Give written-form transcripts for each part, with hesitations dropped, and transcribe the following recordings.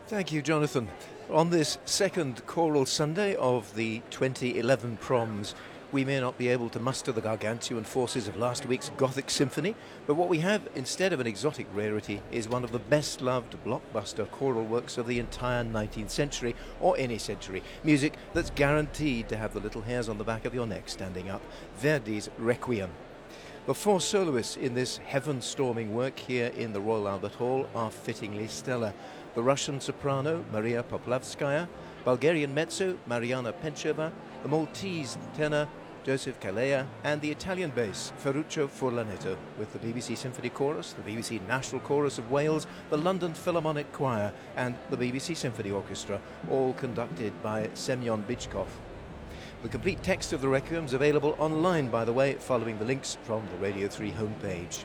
Thank you, Jonathan. On this second choral Sunday of the 2011 proms, we may not be able to muster the gargantuan forces of last week's Gothic symphony, but what we have instead of an exotic rarity is one of the best-loved blockbuster choral works of the entire 19th century, or any century. Music that's guaranteed to have the little hairs on the back of your neck standing up. Verdi's Requiem. The four soloists in this heaven-storming work here in the Royal Albert Hall are fittingly stellar. The Russian soprano, Maria Poplavskaya, Bulgarian mezzo, Mariana Pencheva, the Maltese tenor, Joseph Calleja, and the Italian bass, Ferruccio Furlanetto, with the BBC Symphony Chorus, the BBC National Chorus of Wales, the London Philharmonic Choir, and the BBC Symphony Orchestra, all conducted by Semyon Bychkov. The complete text of the Requiem is available online, by the way, following the links from the Radio 3 homepage.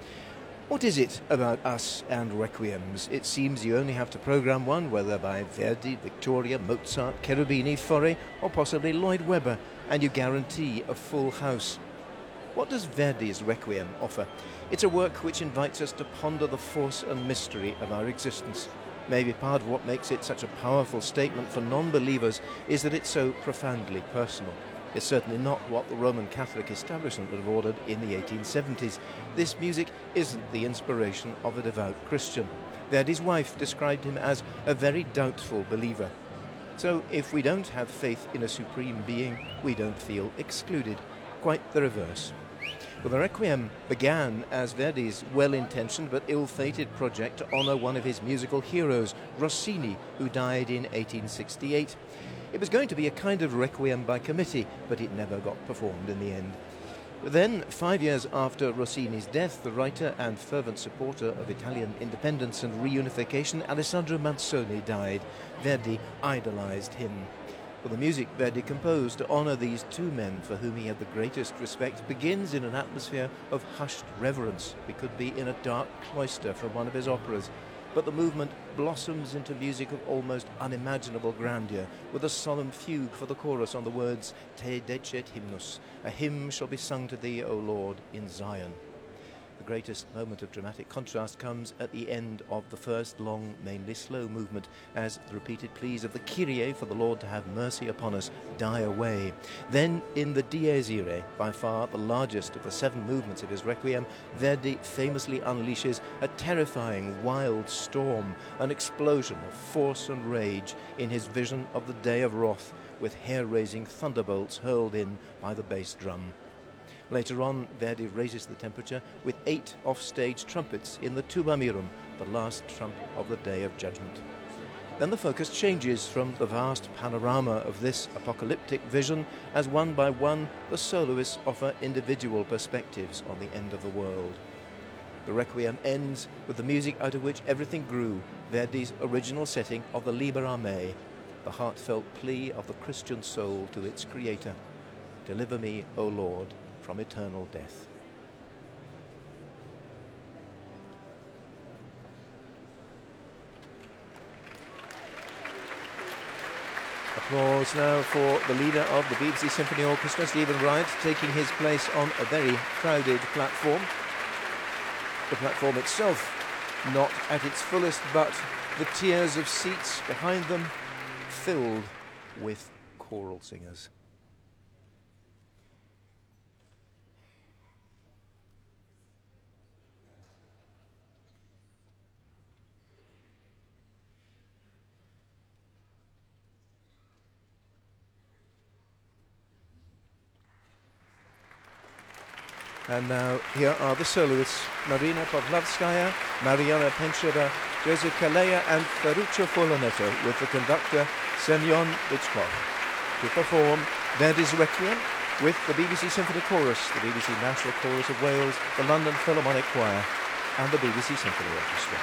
What is it about us and Requiems? It seems you only have to programme one, whether by Verdi, Victoria, Mozart, Cherubini, Fauré, or possibly Lloyd Webber, and you guarantee a full house. What does Verdi's Requiem offer? It's a work which invites us to ponder the force and mystery of our existence. Maybe part of what makes it such a powerful statement for non-believers is that it's so profoundly personal. It's certainly not what the Roman Catholic establishment would have ordered in the 1870s. This music isn't the inspiration of a devout Christian. Verdi's wife described him as a very doubtful believer. So if we don't have faith in a supreme being, we don't feel excluded. Quite the reverse. Well, the Requiem began as Verdi's well-intentioned but ill-fated project to honour one of his musical heroes, Rossini, who died in 1868. It was going to be a kind of Requiem by committee, but it never got performed in the end. Then, 5 years after Rossini's death, the writer and fervent supporter of Italian independence and reunification, Alessandro Manzoni, died. Verdi idolised him. Well, the music Verdi composed to honour these two men for whom he had the greatest respect begins in an atmosphere of hushed reverence. We could be in a dark cloister from one of his operas, but the movement blossoms into music of almost unimaginable grandeur, with a solemn fugue for the chorus on the words Te decet hymnus, a hymn shall be sung to thee, O Lord, in Zion. The greatest moment of dramatic contrast comes at the end of the first long, mainly slow movement, as the repeated pleas of the Kyrie for the Lord to have mercy upon us die away. Then, in the Dies Irae, by far the largest of the 7 movements of his Requiem, Verdi famously unleashes a terrifying, wild storm, an explosion of force and rage in his vision of the day of wrath, with hair-raising thunderbolts hurled in by the bass drum. Later on, Verdi raises the temperature with 8 offstage trumpets in the Tuba Mirum, the last trump of the Day of Judgment. Then the focus changes from the vast panorama of this apocalyptic vision as one by one the soloists offer individual perspectives on the end of the world. The Requiem ends with the music out of which everything grew, Verdi's original setting of the Liber a Me, the heartfelt plea of the Christian soul to its creator. Deliver me, O Lord, from eternal death. Applause now for the leader of the BBC Symphony Orchestra, Stephen Wright, taking his place on a very crowded platform. The platform itself not at its fullest, but the tiers of seats behind them filled with choral singers. And now here are the soloists, Marina Poplavskaya, Mariana Pencheva, Joseph Calleja and Ferruccio Furlanetto, with the conductor Semyon Bychkov, to perform Verdi's Requiem with the BBC Symphony Chorus, the BBC National Chorus of Wales, the London Philharmonic Choir and the BBC Symphony Orchestra.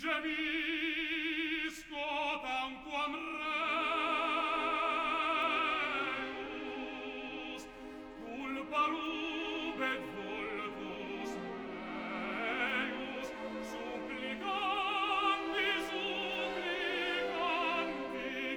gemisco tanquam reus, culpa rubet vultus meus, supplicanti, supplicanti,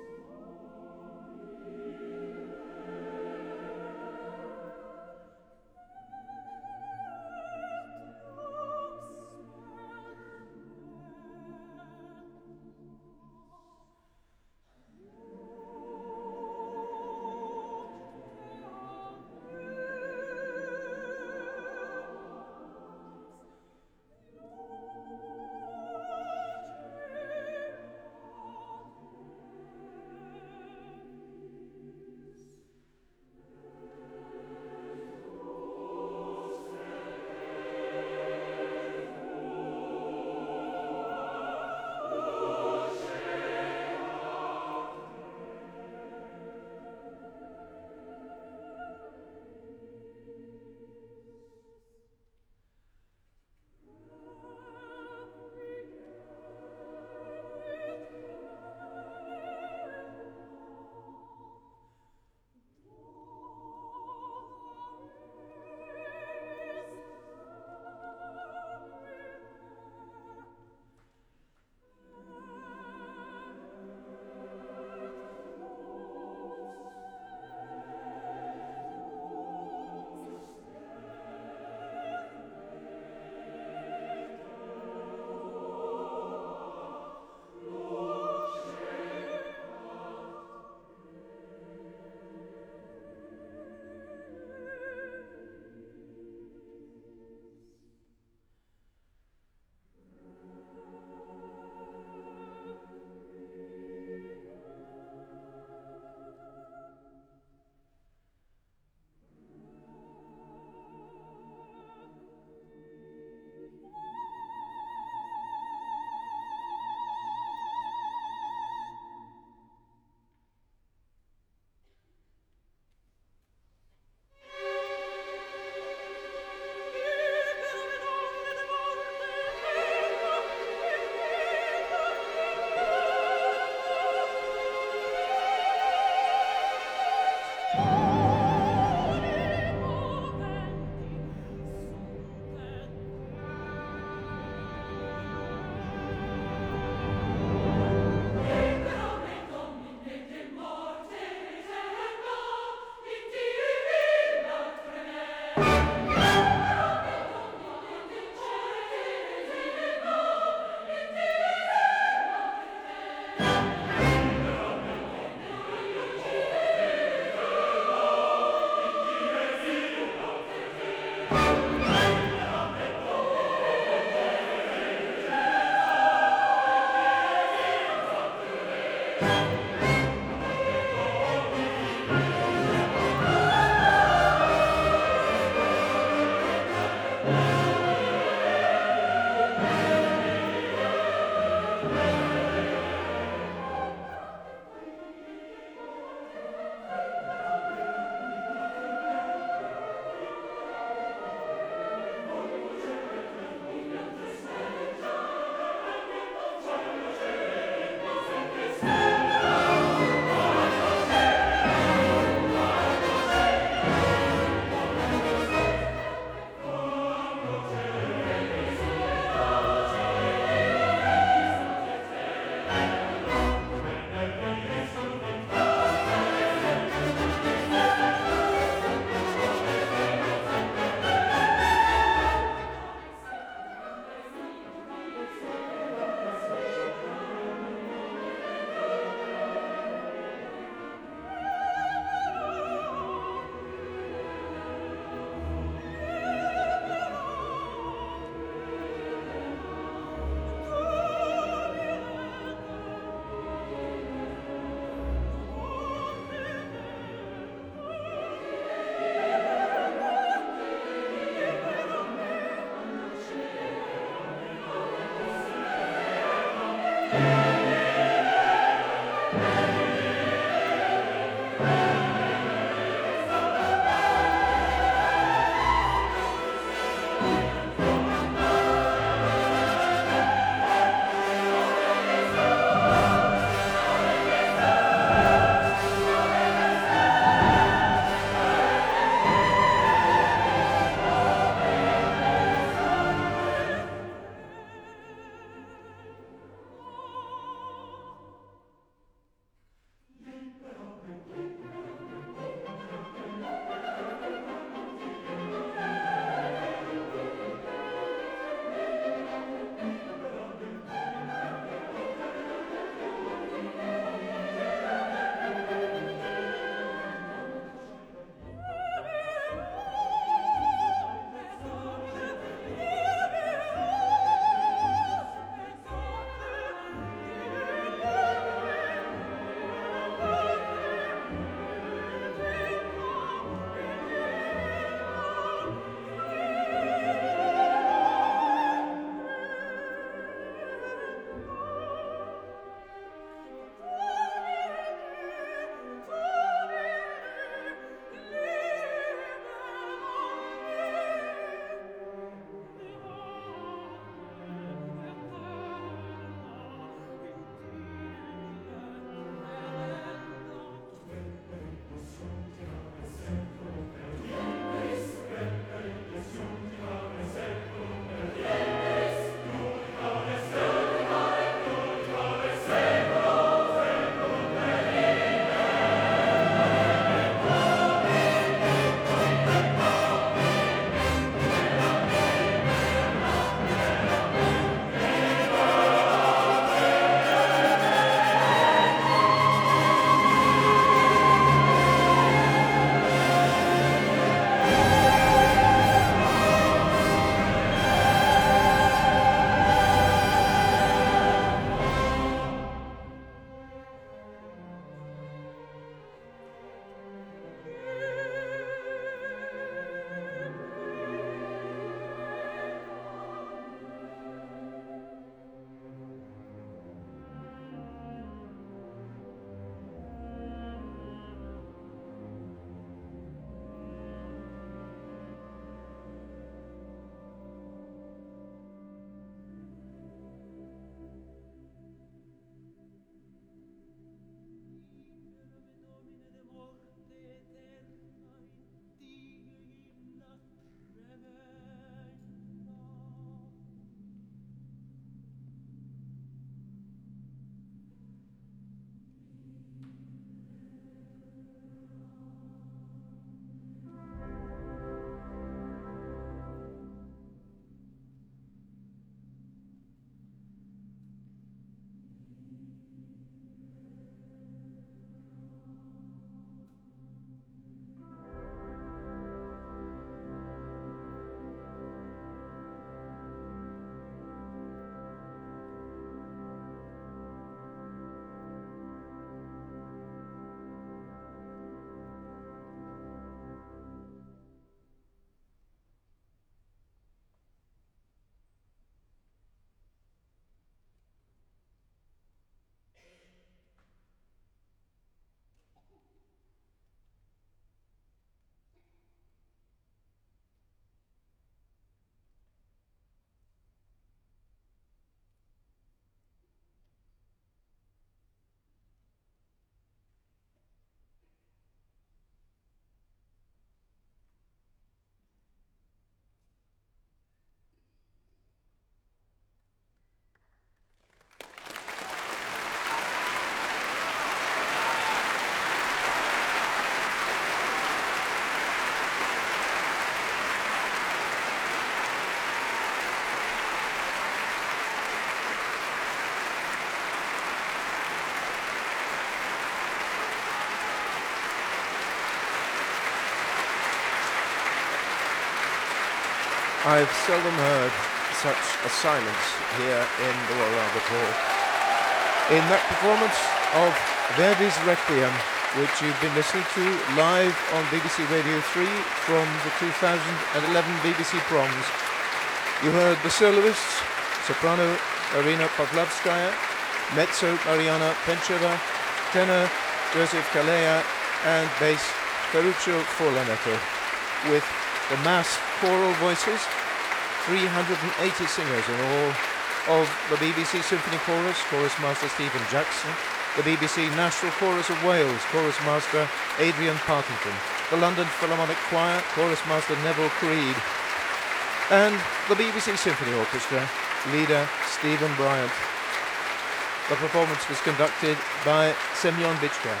I've seldom heard such a silence here in the Royal Albert Hall. In that performance of Verdi's Requiem, which you've been listening to live on BBC Radio 3 from the 2011 BBC Proms, you heard the soloists, soprano Irina Pavlovskaya, mezzo Mariana Pencheva, tenor Joseph Kalea, and bass Ferruccio Forlanetto, with the mass choral voices, 380 singers in all, of the BBC Symphony Chorus, Chorus Master Stephen Jackson, the BBC National Chorus of Wales, Chorus Master Adrian Partington, the London Philharmonic Choir, Chorus Master Neville Creed, and the BBC Symphony Orchestra, leader Stephen Bryant. The performance was conducted by Semyon Bychkov.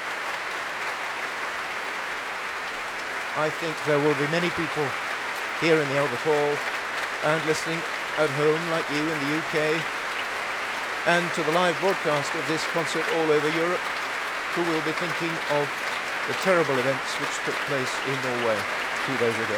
I think there will be many people here in the Albert Hall and listening at home like you in the UK and to the live broadcast of this concert all over Europe who will be thinking of the terrible events which took place in Norway 2 days ago.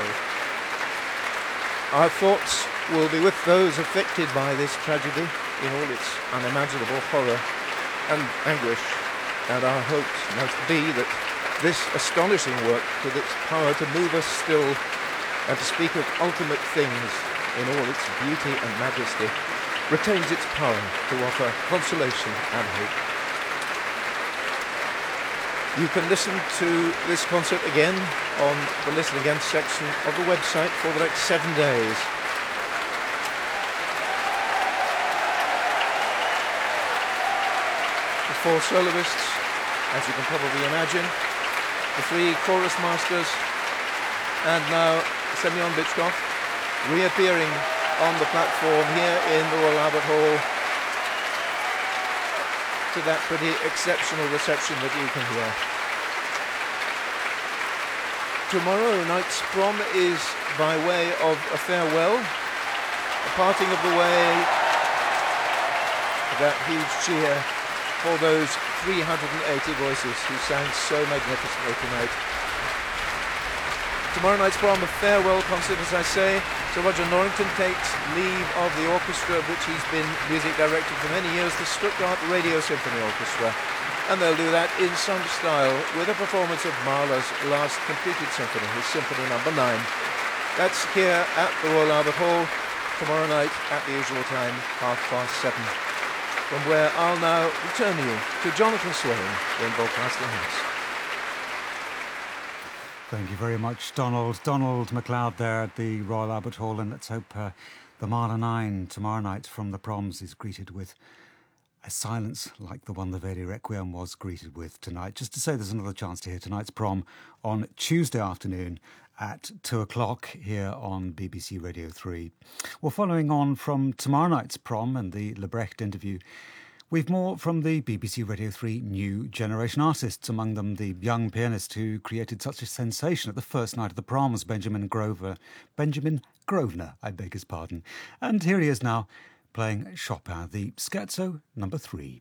Our thoughts will be with those affected by this tragedy in all its unimaginable horror and anguish, and our hopes must be that this astonishing work, with its power to move us still and to speak of ultimate things in all its beauty and majesty, retains its power to offer consolation and hope. You can listen to this concert again on the Listen Again section of the website for the next 7 days. The 4 soloists, as you can probably imagine, the 3 chorus masters, and now Semyon Bychkov reappearing on the platform here in the Royal Albert Hall to that pretty exceptional reception that you can hear. Tomorrow night's prom is by way of a farewell, a parting of the way, that huge cheer for those 380 voices who sang so magnificently tonight. Tomorrow night's prom, a farewell concert, as I say. Sir Roger Norrington takes leave of the orchestra of which he's been music director for many years, the Stuttgart Radio Symphony Orchestra. And they'll do that in some style with a performance of Mahler's last completed symphony, his Symphony No. 9. That's here at the Royal Albert Hall tomorrow night at the usual time, 7:30. From where I'll now return you to Jonathan Swain in Broadcasting House. Thank you very much, Donald. Donald MacLeod there at the Royal Albert Hall, and let's hope the Mahler 9 tomorrow night from the Proms is greeted with a silence like the one the Verdi Requiem was greeted with tonight. Just to say there's another chance to hear tonight's prom on Tuesday afternoon at 2 o'clock here on BBC Radio 3. Well, following on from tomorrow night's prom and the Lebrecht interview, we've more from the BBC Radio 3 new generation artists, among them the young pianist who created such a sensation at the first night of the Proms, Benjamin Grosvenor, I beg his pardon. And here he is now playing Chopin, the Scherzo No. 3.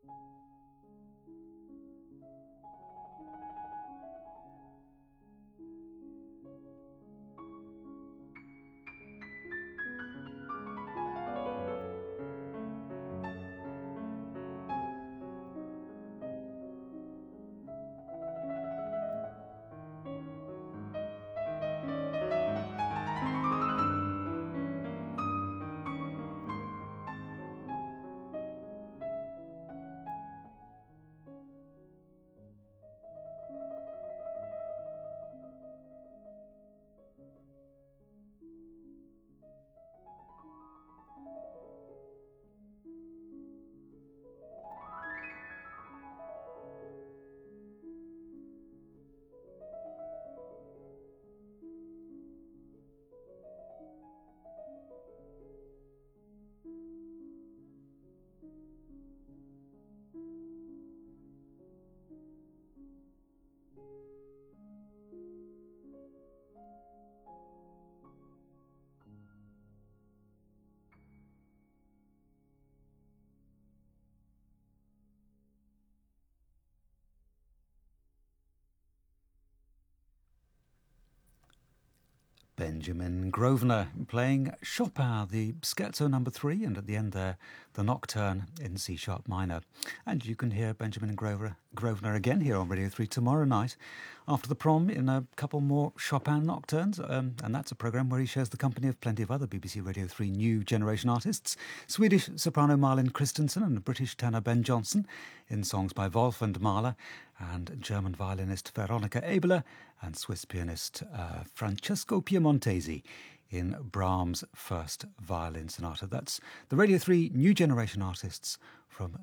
Benjamin Grosvenor playing Chopin, the Scherzo No. 3, and at the end there, the Nocturne in C-sharp minor. And you can hear Benjamin Grosvenor again here on Radio 3 tomorrow night after the prom in a couple more Chopin nocturnes, and that's a programme where he shares the company of plenty of other BBC Radio 3 new generation artists, Swedish soprano Malin Christensen and British tenor Ben Jonson in songs by Wolf and Mahler, and German violinist Veronika Ebeler and Swiss pianist Francesco Piemontesi in Brahms' first violin sonata. That's the Radio 3 New Generation Artists from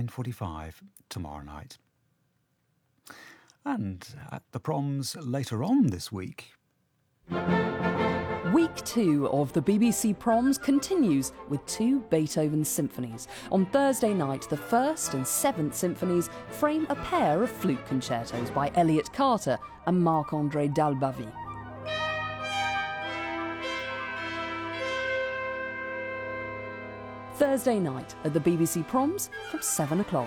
9:45 tomorrow night. And at the proms later on this week. Week 2 of the BBC Proms continues with 2 Beethoven symphonies. On Thursday night, the 1st and 7th symphonies frame a pair of flute concertos by Elliott Carter and Marc-André Dalbavie. Thursday night at the BBC Proms from 7 o'clock.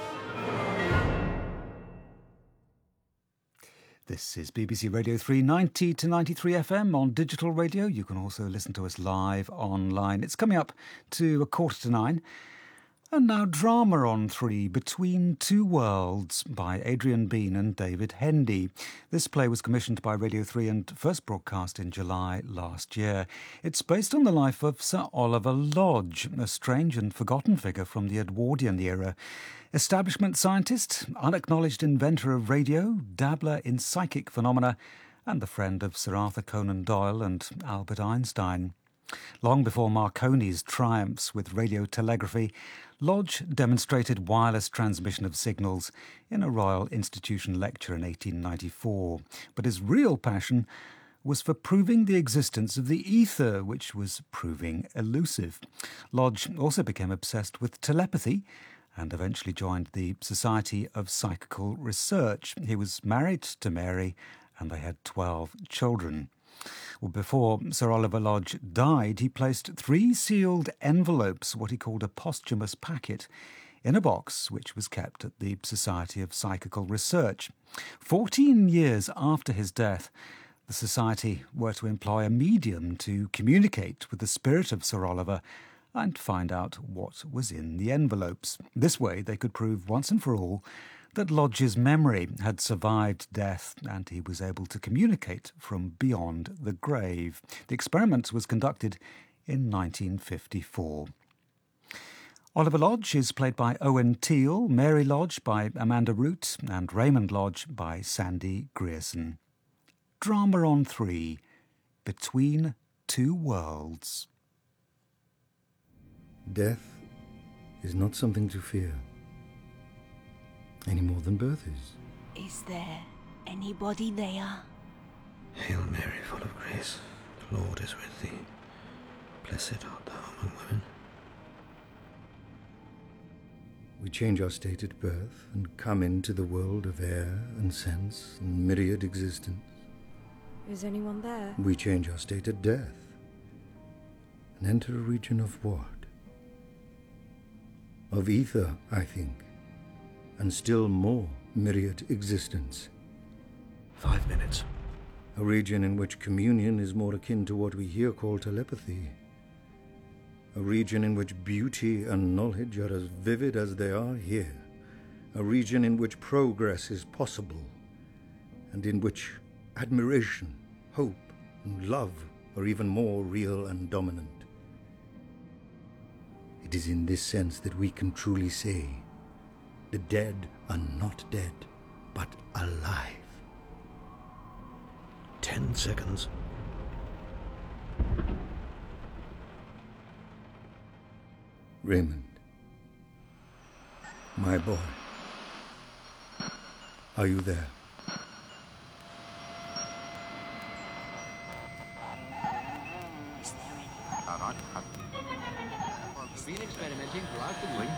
This is BBC Radio 3, 90 to 93 FM on digital radio. You can also listen to us live online. It's coming up to 8:45. And now drama on 3, Between Two Worlds by Adrian Bean and David Hendy. This play was commissioned by Radio 3 and first broadcast in July last year. It's based on the life of Sir Oliver Lodge, a strange and forgotten figure from the Edwardian era. Establishment scientist, unacknowledged inventor of radio, dabbler in psychic phenomena, and the friend of Sir Arthur Conan Doyle and Albert Einstein. Long before Marconi's triumphs with radio telegraphy, Lodge demonstrated wireless transmission of signals in a Royal Institution lecture in 1894. But his real passion was for proving the existence of the ether, which was proving elusive. Lodge also became obsessed with telepathy and eventually joined the Society of Psychical Research. He was married to Mary and they had 12 children. Well, before Sir Oliver Lodge died, he placed 3 sealed envelopes, what he called a posthumous packet, in a box which was kept at the Society of Psychical Research. 14 years after his death, the Society were to employ a medium to communicate with the spirit of Sir Oliver and find out what was in the envelopes. This way they could prove once and for all that Lodge's memory had survived death and he was able to communicate from beyond the grave. The experiment was conducted in 1954. Oliver Lodge is played by Owen Teale, Mary Lodge by Amanda Root, and Raymond Lodge by Sandy Grierson. Drama on 3, Between Two Worlds. Death is not something to fear, any more than birth is. Is there anybody there? Hail Mary, full of grace, the Lord is with thee. Blessed art thou among women. We change our state at birth and come into the world of air and sense and myriad existence. Is anyone there? We change our state at death and enter a region of what? Of ether, I think. and still more myriad existence. 5 minutes. A region in which communion is more akin to what we here call telepathy. A region in which beauty and knowledge are as vivid as they are here. A region in which progress is possible, and in which admiration, hope, and love are even more real and dominant. It is in this sense that we can truly say, the dead are not dead, but alive. 10 seconds. Raymond, my boy, are you there? Is there anyone? Been experimenting throughout the week.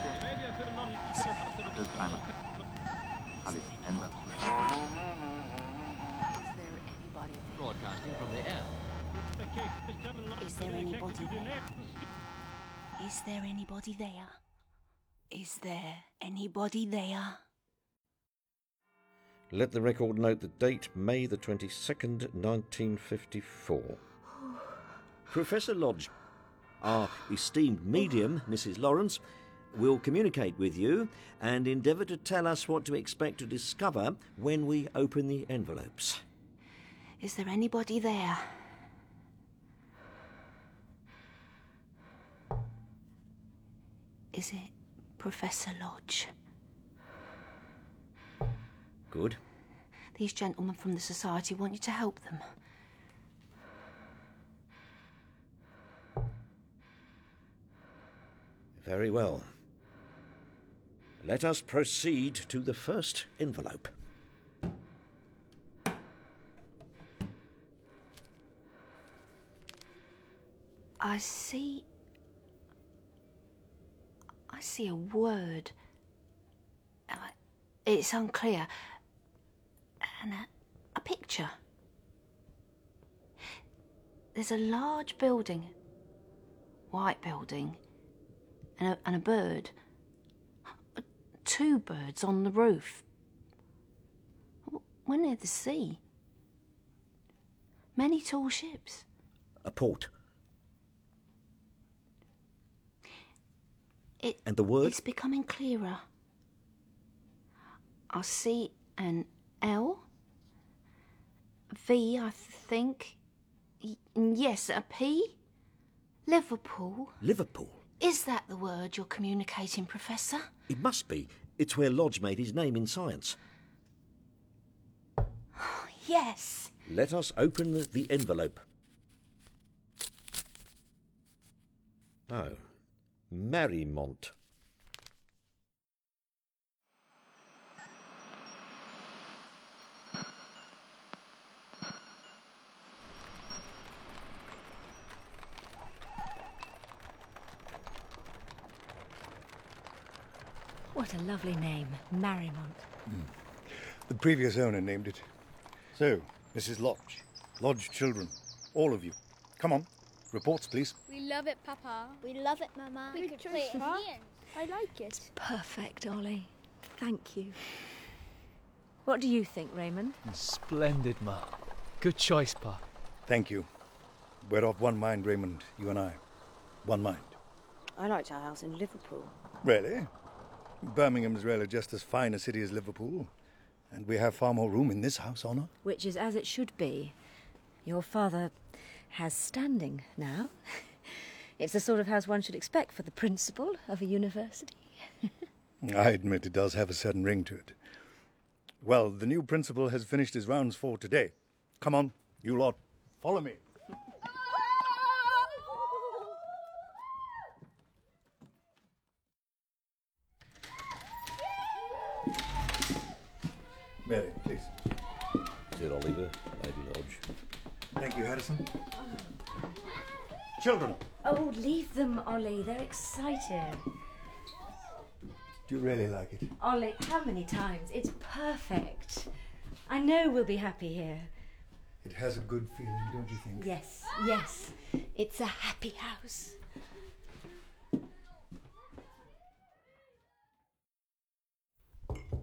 Broadcasting from the air. Is there anybody there? Is there anybody there? Is there anybody there? Let the record note the date, May the 22nd, 1954. Professor Lodge, our esteemed medium, Mrs. Lawrence, will communicate with you and endeavour to tell us what to expect to discover when we open the envelopes. Is there anybody there? Is it Professor Lodge? Good. These gentlemen from the Society want you to help them. Very well. Let us proceed to the first envelope. I see a word. It's unclear. And a picture. There's a large building, white building, and a bird. 2 birds on the roof. We're near the sea. Many tall ships. A port. And the word? It's becoming clearer. I see an L. V, I think. Yes, a P. Liverpool. Liverpool? Is that the word you're communicating, Professor? It must be. It's where Lodge made his name in science. Yes. Let us open the envelope. Oh, Marymount. What a lovely name, Marymount. The previous owner named it. So, Mrs. Lodge, Lodge children, all of you, come on, reports please. We love it, Papa. We love it, Mama. We could play it here. I like it. Perfect, Ollie. Thank you. What do you think, Raymond? Splendid, Ma. Good choice, Pa. Thank you. We're of one mind, Raymond, you and I. One mind. I liked our house in Liverpool. Really? Birmingham's really just as fine a city as Liverpool. And we have far more room in this house, Honor. Which is as it should be. Your father has standing now. It's the sort of house one should expect for the principal of a university. I admit it does have a certain ring to it. Well, the new principal has finished his rounds for today. Come on, you lot, follow me. Mary, please. Sir Oliver, Lady Lodge. Thank you, Harrison. Children. Oh, leave them, Ollie. They're excited. Do you really like it? Ollie, how many times? It's perfect. I know we'll be happy here. It has a good feeling, don't you think? Yes, yes. It's a happy house.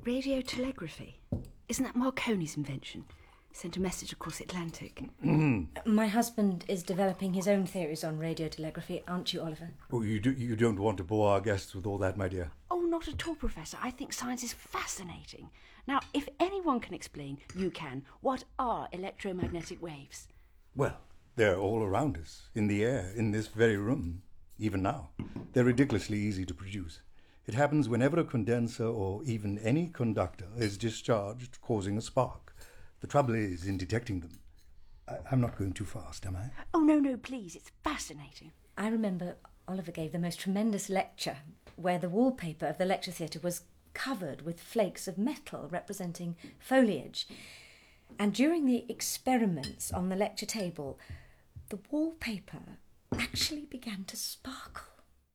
Radiotelegraphy. Isn't that Marconi's invention? Sent a message across the Atlantic. My husband is developing his own theories on radiotelegraphy, aren't you, Oliver? Oh, you don't want to bore our guests with all that, my dear. Oh, not at all, Professor. I think science is fascinating. Now, if anyone can explain, you can. What are electromagnetic waves? Well, they're all around us, in the air, in this very room, even now. They're ridiculously easy to produce. It happens whenever a condenser or even any conductor is discharged, causing a spark. The trouble is in detecting them. I'm not going too fast, am I? Oh, no, please. It's fascinating. I remember Oliver gave the most tremendous lecture where the wallpaper of the lecture theatre was covered with flakes of metal representing foliage. And during the experiments on the lecture table, the wallpaper actually began to sparkle.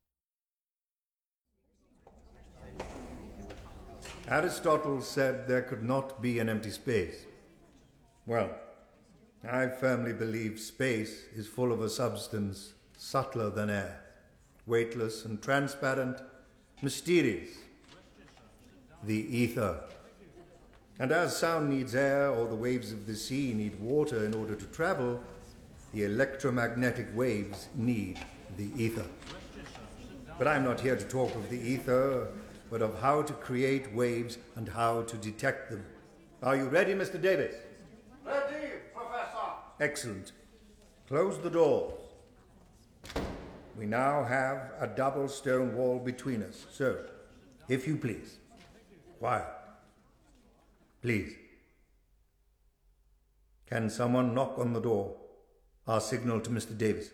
Aristotle said there could not be an empty space. Well, I firmly believe space is full of a substance subtler than air, weightless and transparent, mysterious. The ether. And as sound needs air or the waves of the sea need water in order to travel, the electromagnetic waves need the ether. But I'm not here to talk of the ether, but of how to create waves and how to detect them. Are you ready, Mr. Davis? Ready, Professor. Excellent. Close the doors. We now have a double stone wall between us. So, if you please, quiet. Please. Can someone knock on the door? Our signal to Mr. Davis.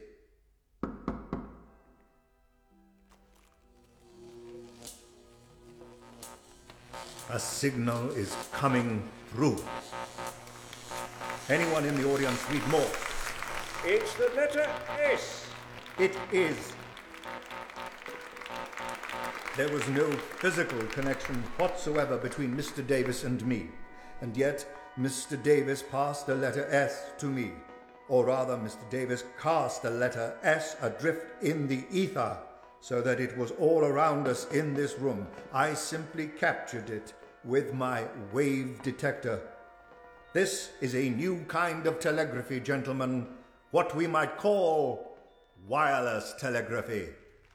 A signal is coming through. Anyone in the audience read more? It's the letter S. It is. There was no physical connection whatsoever between Mr. Davis and me, and yet Mr. Davis passed the letter S to me. Or rather, Mr. Davis cast the letter S adrift in the ether, so that it was all around us in this room. I simply captured it with my wave detector. This is a new kind of telegraphy, gentlemen, what we might call wireless telegraphy.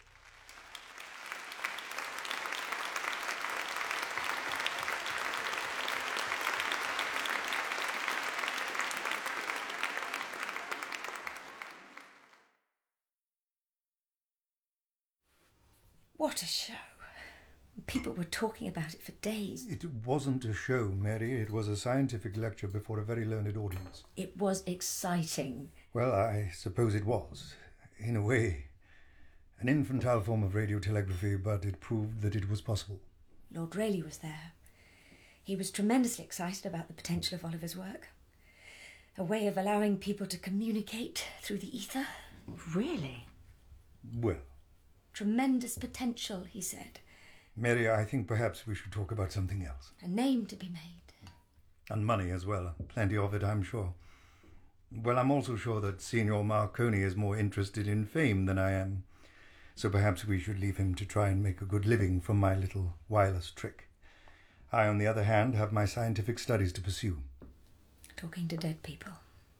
What a show. People were talking about it for days. It wasn't a show, Mary. It was a scientific lecture before a very learned audience. It was exciting. Well, I suppose it was. In a way. An infantile form of radiotelegraphy, but it proved that it was possible. Lord Rayleigh was there. He was tremendously excited about the potential of Oliver's work. A way of allowing people to communicate through the ether. Really? Well. Tremendous potential, he said. Mary, I think perhaps we should talk about something else. A name to be made. And money as well. Plenty of it, I'm sure. Well, I'm also sure that Signor Marconi is more interested in fame than I am. So perhaps we should leave him to try and make a good living from my little wireless trick. I, on the other hand, have my scientific studies to pursue. Talking to dead people.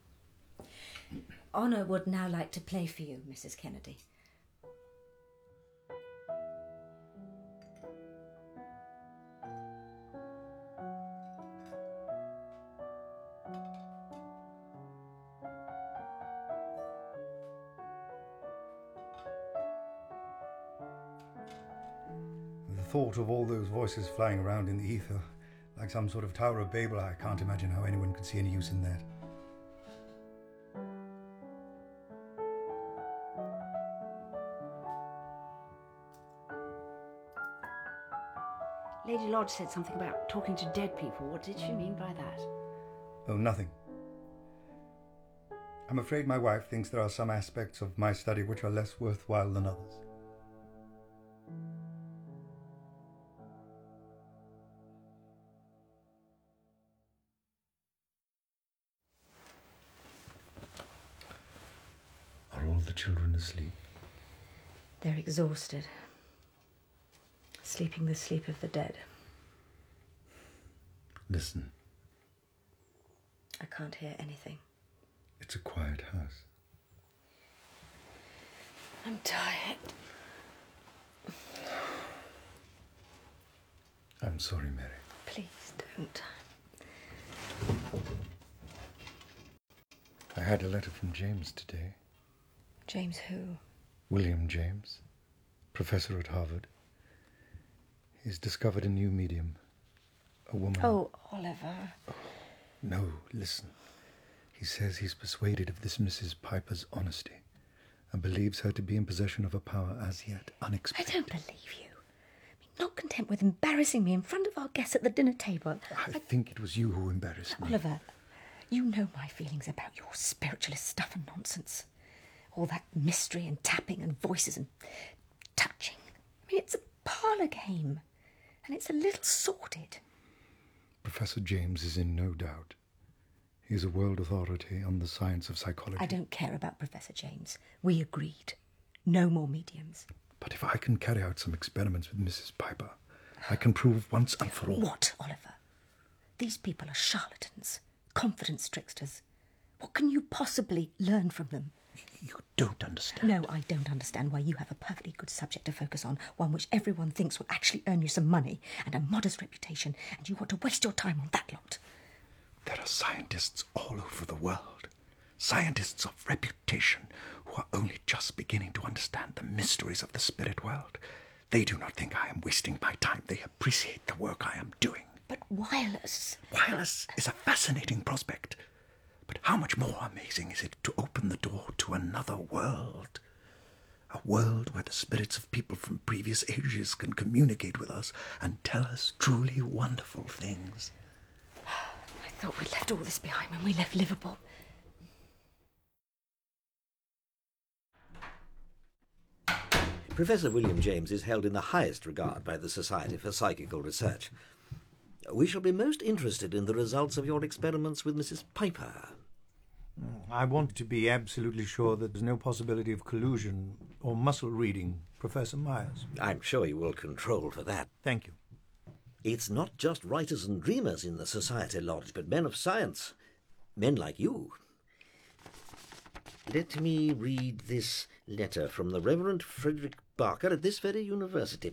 Honor would now like to play for you, Mrs. Kennedy. The thought of all those voices flying around in the ether, like some sort of Tower of Babel, I can't imagine how anyone could see any use in that. Lady Lodge said something about talking to dead people. What did she mean by that? Oh, nothing. I'm afraid my wife thinks there are some aspects of my study which are less worthwhile than others. Are all the children asleep? They're exhausted. Sleeping the sleep of the dead. Listen. I can't hear anything. It's a quiet house. I'm tired. I'm sorry, Mary. Please don't. I had a letter from James today. James who? William James, professor at Harvard. He's discovered a new medium. A woman. Oh, Oliver. Oh, no, listen. He says he's persuaded of this Mrs. Piper's honesty and believes her to be in possession of a power as yet unexpected. I don't believe you. Not content with embarrassing me in front of our guests at the dinner table. I think it was you who embarrassed me. Oliver, you know my feelings about your spiritualist stuff and nonsense. All that mystery and tapping and voices and touching. I mean, it's a parlour game, and it's a little sordid. Professor James is in no doubt. He is a world authority on the science of psychology. I don't care about Professor James. We agreed. No more mediums. But if I can carry out some experiments with Mrs. Piper, I can prove once and for all... What, Oliver? These people are charlatans, confidence tricksters. What can you possibly learn from them? You don't understand. No, I don't understand why you have a perfectly good subject to focus on, one which everyone thinks will actually earn you some money and a modest reputation, and you want to waste your time on that lot. There are scientists all over the world, scientists of reputation, who are only just beginning to understand the mysteries of the spirit world. They do not think I am wasting my time. They appreciate the work I am doing. But wireless... Wireless is a fascinating prospect. But how much more amazing is it to open the door to another world? A world where the spirits of people from previous ages can communicate with us and tell us truly wonderful things. I thought we left all this behind when we left Liverpool. Professor William James is held in the highest regard by the Society for Psychical Research. We shall be most interested in the results of your experiments with Mrs. Piper. I want to be absolutely sure that there's no possibility of collusion or muscle reading, Professor Myers. I'm sure you will control for that. Thank you. It's not just writers and dreamers in the Society Lodge, but men of science. Men like you. Let me read this letter from the Reverend Frederick Barker at this very university.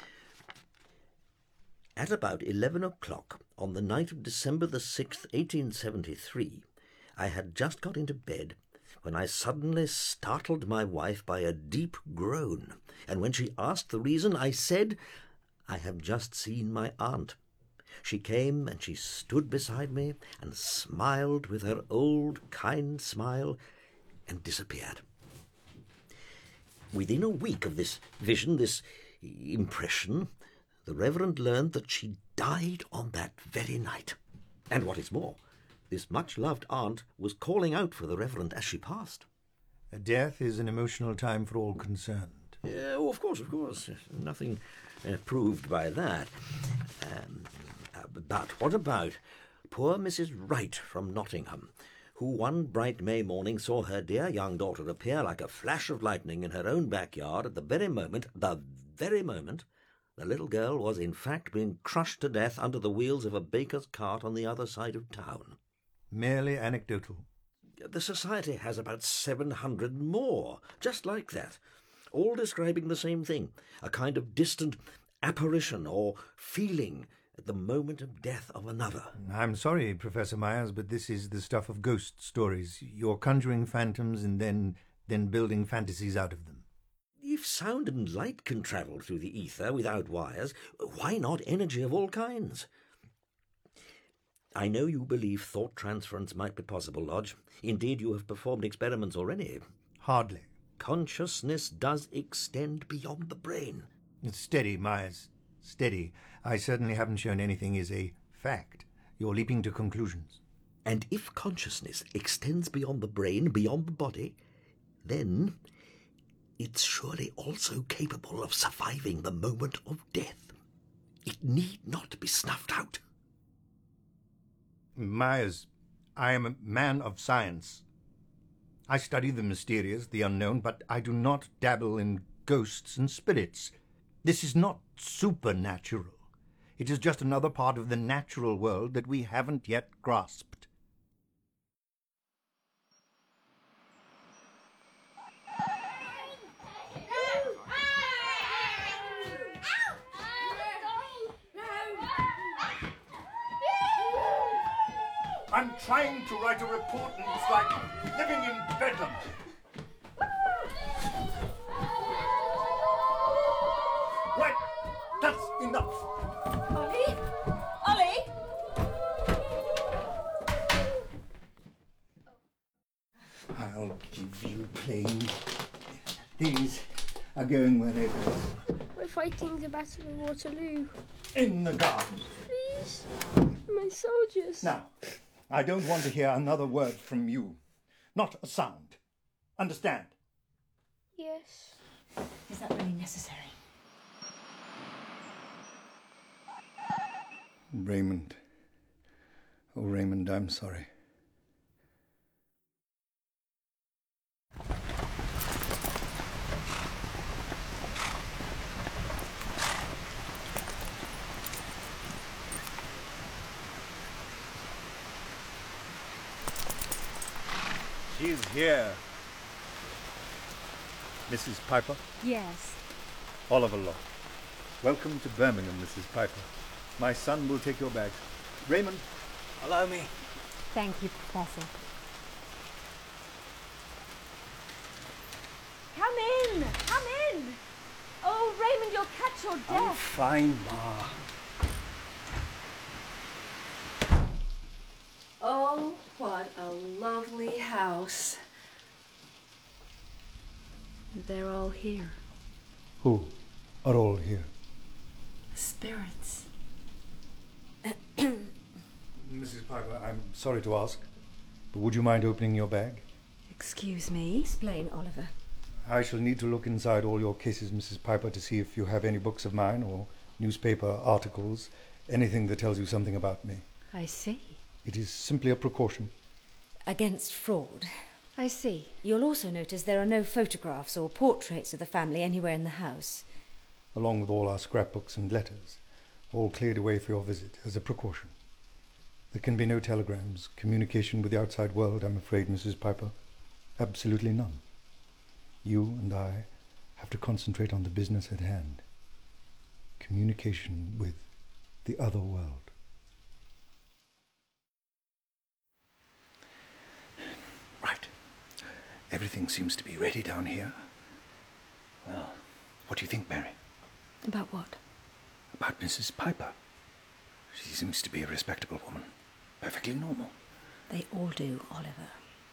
At about 11 o'clock on the night of December the 6th, 1873, I had just got into bed when I suddenly startled my wife by a deep groan, and when she asked the reason, I said, "I have just seen my aunt." She came and she stood beside me and smiled with her old kind smile and disappeared. Within a week of this vision, this impression, the Reverend learned that she died on that very night. And what is more, this much-loved aunt was calling out for the Reverend as she passed. A death is an emotional time for all concerned. Oh, of course. Nothing proved by that. But what about poor Mrs. Wright from Nottingham, who one bright May morning saw her dear young daughter appear like a flash of lightning in her own backyard at the very moment, the little girl was in fact being crushed to death under the wheels of a baker's cart on the other side of town. Merely anecdotal. The Society has about 700 more, just like that, all describing the same thing, a kind of distant apparition or feeling at the moment of death of another. I'm sorry, Professor Myers, but this is the stuff of ghost stories. You're conjuring phantoms and then building fantasies out of them. If sound and light can travel through the ether without wires, why not energy of all kinds? I know you believe thought transference might be possible, Lodge. Indeed, you have performed experiments already. Hardly. Consciousness does extend beyond the brain. Steady, Myers. Steady. I certainly haven't shown anything is a fact. You're leaping to conclusions. And if consciousness extends beyond the brain, beyond the body, then it's surely also capable of surviving the moment of death. It need not be snuffed out. Myers, I am a man of science. I study the mysterious, the unknown, but I do not dabble in ghosts and spirits. This is not supernatural. It is just another part of the natural world that we haven't yet grasped. I'm trying to write a report and it's like living in Bedlam. Right, that's enough. Ollie? Ollie? I'll give you plain. These are going where they go. We're fighting the Battle of Waterloo. In the garden. Please, my soldiers. Now, I don't want to hear another word from you. Not a sound. Understand? Yes. Is that really necessary? Raymond. Oh, Raymond, I'm sorry. She's here. Mrs. Piper? Yes. Oliver Law. Welcome to Birmingham, Mrs. Piper. My son will take your bags. Raymond, allow me. Thank you, Professor. Come in! Come in! Oh, Raymond, you'll catch your death. I'm fine, Ma. Oh, what a lovely house. They're all here. Who are all here? Spirits. Mrs. Piper, I'm sorry to ask, but would you mind opening your bag? Excuse me? Explain, Oliver. I shall need to look inside all your cases, Mrs. Piper, to see if you have any books of mine or newspaper articles, anything that tells you something about me. I see. It is simply a precaution. Against fraud. I see. You'll also notice there are no photographs or portraits of the family anywhere in the house. Along with all our scrapbooks and letters, all cleared away for your visit as a precaution. There can be no telegrams, communication with the outside world, I'm afraid, Mrs. Piper. Absolutely none. You and I have to concentrate on the business at hand. Communication with the other world. Right. Everything seems to be ready down here. Well, what do you think, Mary? About what? About Mrs. Piper. She seems to be a respectable woman. Perfectly normal. They all do, Oliver.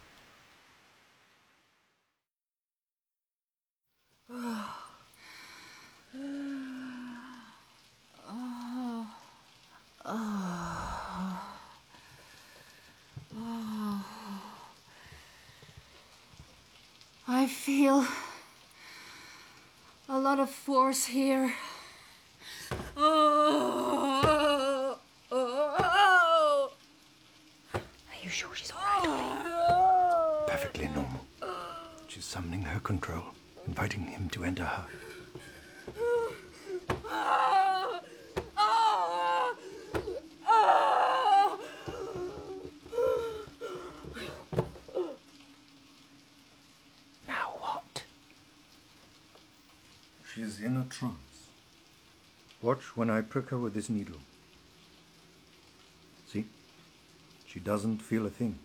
I feel a lot of force here. Are you sure she's all right? Perfectly normal. She's summoning her control, inviting him to enter her. Now what? She's in a trance. Watch when I prick her with this needle. See? She doesn't feel a thing.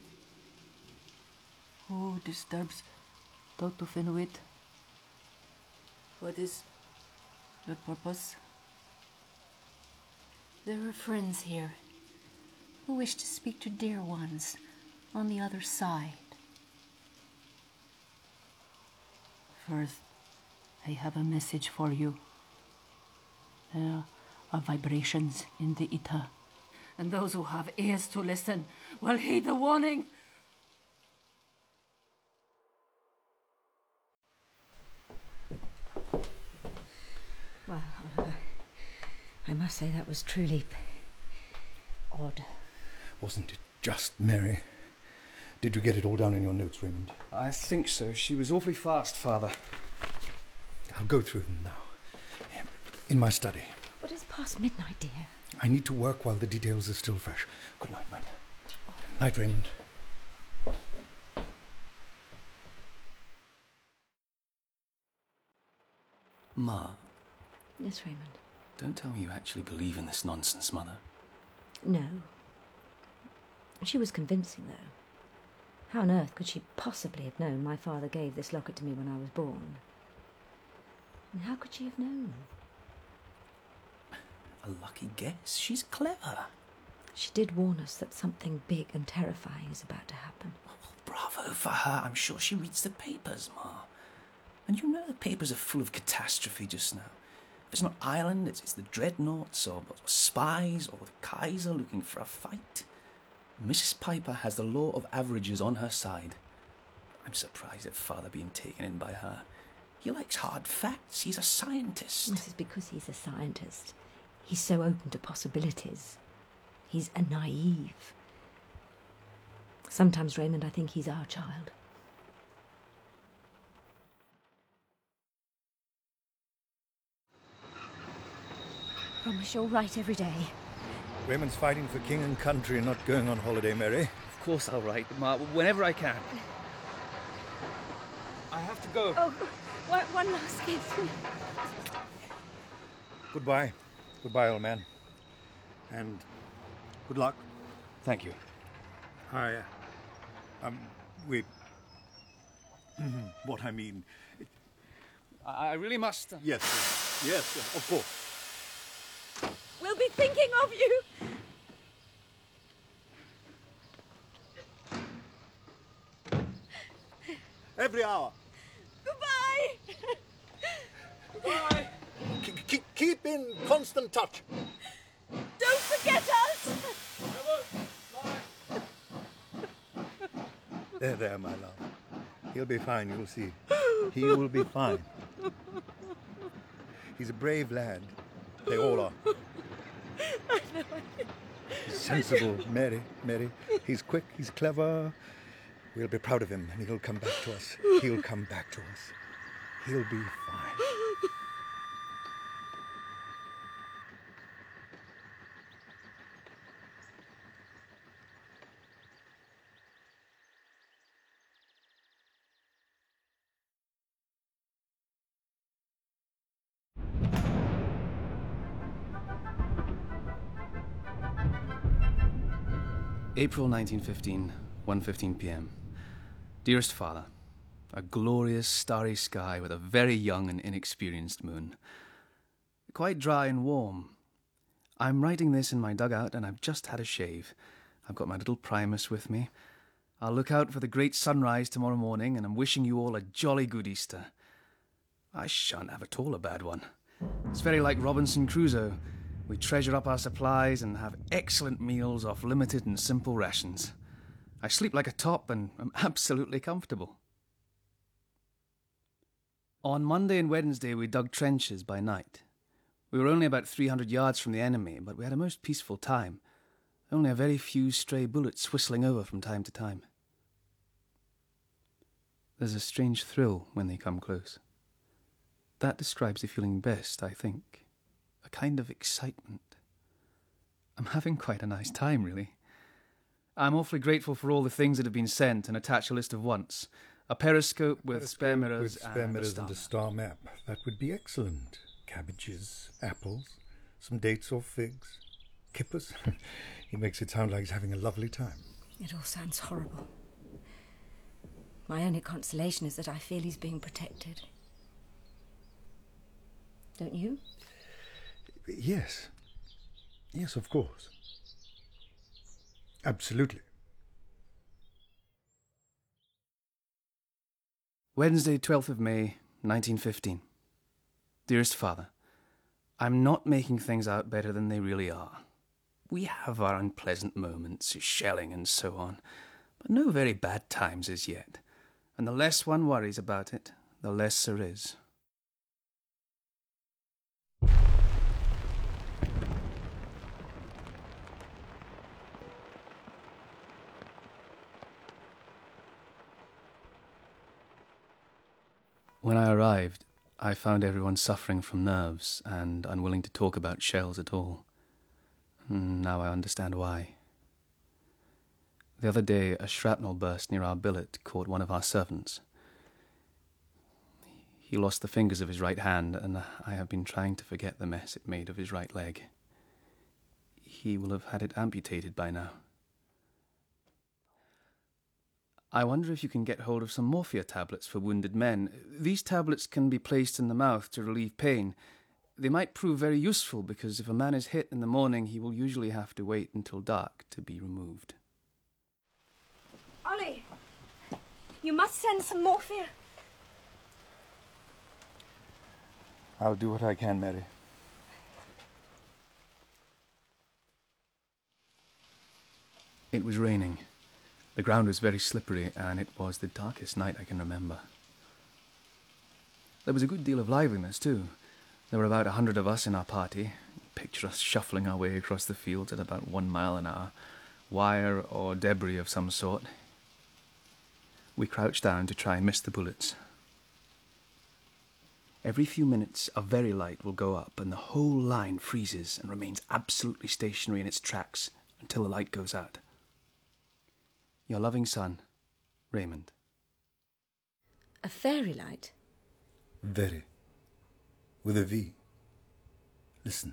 Who disturbs Dr. Fenwick? What is the purpose? There are friends here who wish to speak to dear ones on the other side. First, I have a message for you. There are vibrations in the ether, and those who have ears to listen will heed the warning. Well, I must say that was truly odd. Wasn't it just Mary? Did you get it all down in your notes, Raymond? I think so. She was awfully fast, Father. I'll go through them now. In my study. But it's past midnight, dear. I need to work while the details are still fresh. Good night, my dear. Night, Raymond. Ma, Yes, Raymond. don't tell me you actually believe in this nonsense, Mother. No. She was convincing, though. How on earth could she possibly have known my father gave this locket to me when I was born? And how could she have known? A lucky guess. She's clever. She did warn us that something big and terrifying is about to happen. Bravo for her. I'm sure she reads the papers, Ma. And you know the papers are full of catastrophe just now. If it's not Ireland, it's the dreadnoughts, or spies, or the Kaiser looking for a fight. Mrs. Piper has the law of averages on her side. I'm surprised at Father being taken in by her. He likes hard facts. He's a scientist. This is because he's a scientist. He's so open to possibilities. He's a naive. Sometimes, Raymond, I think he's our child. Promise you'll write every day. Raymond's fighting for king and country and not going on holiday, Mary. Of course I'll write, Ma, whenever I can. I have to go. Oh, one last gift. Goodbye. Goodbye, old man. And good luck. Thank you. Wait. What I mean... I really must... Yes, of course. We'll be thinking of you. Every hour. Goodbye. Goodbye. Keep in constant touch. Don't forget us. There, my love. He'll be fine, you'll see. He will be fine. He's a brave lad. They all are. He's sensible, Mary. He's quick, he's clever. We'll be proud of him, and he'll come back to us. He'll come back to us. He'll be fine. April 1915, 1:15 p.m. Dearest Father, a glorious starry sky with a very young and inexperienced moon. Quite dry and warm. I'm writing this in my dugout and I've just had a shave. I've got my little Primus with me. I'll look out for the great sunrise tomorrow morning, and I'm wishing you all a jolly good Easter. I shan't have at all a bad one. It's very like Robinson Crusoe. We treasure up our supplies and have excellent meals off limited and simple rations. I sleep like a top and am absolutely comfortable. On Monday and Wednesday we dug trenches by night. We were only about 300 yards from the enemy, but we had a most peaceful time. Only a very few stray bullets whistling over from time to time. There's a strange thrill when they come close. That describes the feeling best, I think. A kind of excitement. I'm having quite a nice time, really. I'm awfully grateful for all the things that have been sent, and attach a list of wants. A periscope with spare mirrors and a star map. That would be excellent. Cabbages, apples, some dates or figs. Kippers. He makes it sound like he's having a lovely time. It all sounds horrible. My only consolation is that I feel he's being protected. Don't you? Yes. Yes, of course. Absolutely. Wednesday, 12th of May, 1915. Dearest Father, I'm not making things out better than they really are. We have our unpleasant moments, shelling and so on, but no very bad times as yet. And the less one worries about it, the less there is. When I arrived, I found everyone suffering from nerves and unwilling to talk about shells at all. Now I understand why. The other day, a shrapnel burst near our billet caught one of our servants. He lost the fingers of his right hand, and I have been trying to forget the mess it made of his right leg. He will have had it amputated by now. I wonder if you can get hold of some morphia tablets for wounded men. These tablets can be placed in the mouth to relieve pain. They might prove very useful because if a man is hit in the morning, he will usually have to wait until dark to be removed. Ollie, you must send some morphia. I'll do what I can, Mary. It was raining. The ground was very slippery, and it was the darkest night I can remember. There was a good deal of liveliness, too. There were about 100 of us in our party. Picture us shuffling our way across the fields at about 1 mile an hour, wire or debris of some sort. We crouched down to try and miss the bullets. Every few minutes, a very light will go up, and the whole line freezes and remains absolutely stationary in its tracks until the light goes out. Your loving son, Raymond. A fairy light? Very. With a V. Listen.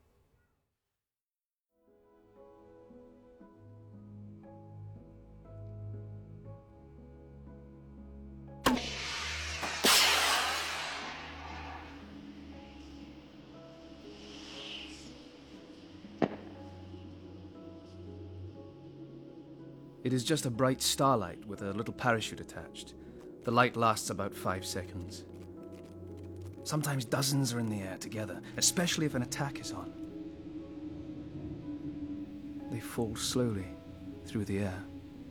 It is just a bright starlight with a little parachute attached. The light lasts about 5 seconds. Sometimes dozens are in the air together, especially if an attack is on. They fall slowly through the air.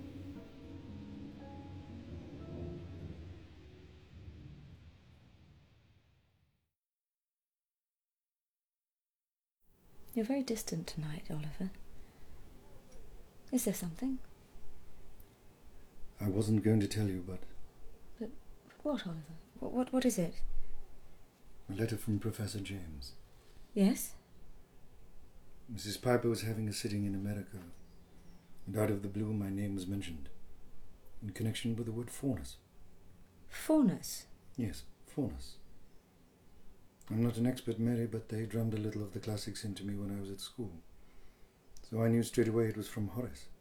You're very distant tonight, Oliver. Is there something? I wasn't going to tell you, but... But what, Oliver? What is it? A letter from Professor James. Yes? Mrs. Piper was having a sitting in America, and out of the blue my name was mentioned, in connection with the word faunus. Faunus? Yes, faunus. I'm not an expert, Mary, but they drummed a little of the classics into me when I was at school. So I knew straight away it was from Horace.